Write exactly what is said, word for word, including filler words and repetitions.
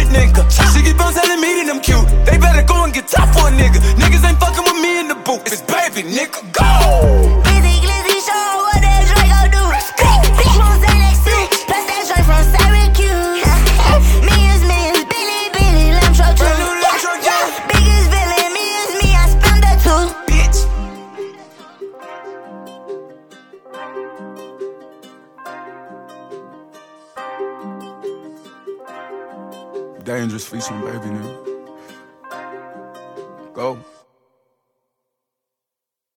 nigga. She keep on telling me that I'm cute. They better go and get top for a nigga. Niggas ain't fucking with me in the booth. It's baby, nigga, go! Glizzy, glizzy, show what that Draco do. Big moves and X two, plus that joint from Syracuse. Millions, millions, Billy, Billy, lamb truck too. Biggest villain, me is me, I spam that too. Bitch. Dangerous featuring baby, nigga. Go.